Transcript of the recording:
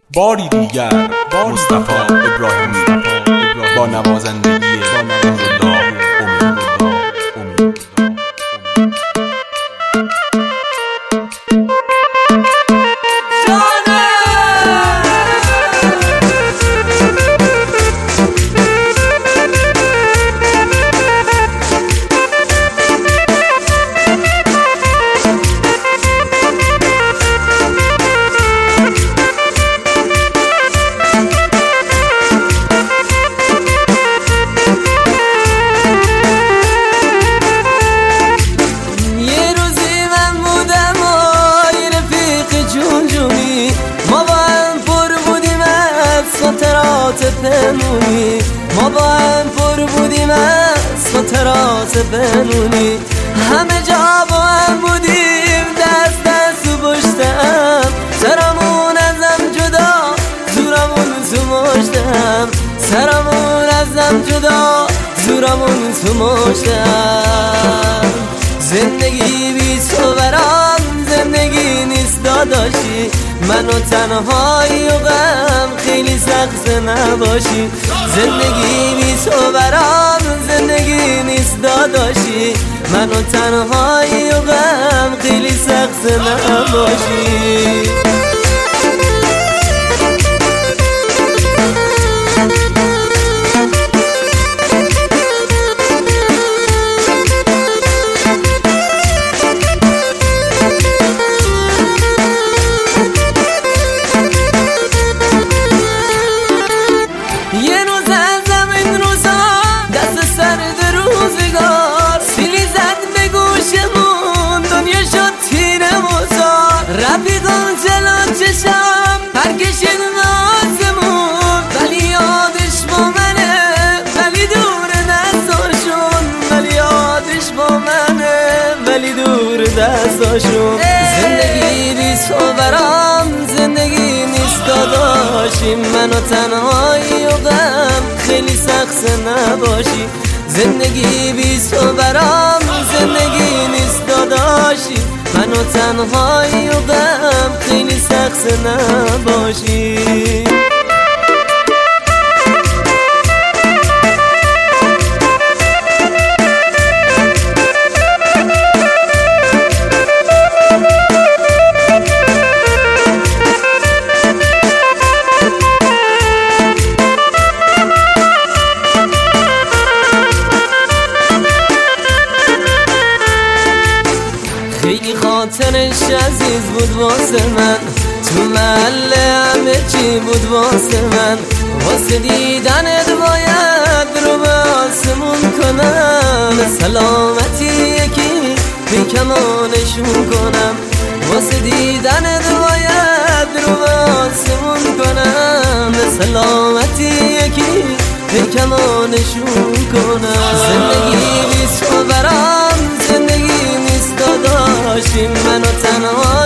باری دیگر مصطفی ابراهیمی با نوازندگی نورالله امید. ما با هم پر بودیم از خاطرات بمونی، همه جا با هم بودیم دست دست و پشتم، سرمون ازم جدا زورمون تو مشتم، سرمون ازم جدا زورمون تو مشتم. زندگی بی تو برام زندگی نیست داداشی، منو تنهایی و غم خیلی سخت نباشی. زندگی بی تو برام زندگی نیست داداشی، منو تنهایی و غم خیلی سخت نباشی. رفیقان جلو چشم پرکشید نازمون، ولی یادش با منه ولی دور دستاشون، ولی یادش با منه ولی دور دستاشون. زندگی بی تو برام زندگی نیست داداشی، منو تنهایی و غم خیلی سخت نباشی. زندگی بی تو برام زندگی نیست داداشی، منو تنهایی و غم خیلی سخت نباشی. خیلی خاطرش عزیز بود واسه من، تو محله همه چی بود واسه من. واسه دیدنت باید رو به آسمون کنم، سلامتی یکی پیکمانشون کنم. واسه دیدنت باید رو به آسمون کنم، سلامتی یکی پیکمانشون کنم. زندگی بی تو برام زندگی نیست داداشی، منو تنها